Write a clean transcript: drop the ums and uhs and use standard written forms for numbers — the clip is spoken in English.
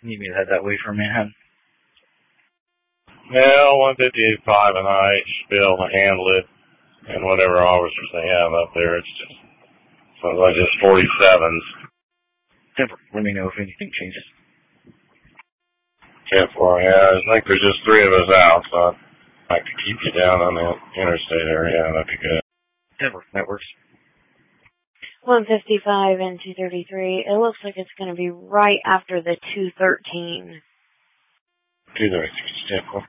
Need me to head that way for Manhattan? Yeah, 155 and I should be able to handle it. And whatever officers they have up there, it's just, sounds like just 47s. Denver, let me know if anything changes. 10-4, yeah, I think there's just 3 of us out, so I'd like to keep you down on the interstate area, that'd be good. Denver, that works. 155 and 233. It looks like it's going to be right after the 213. 233, 10-4.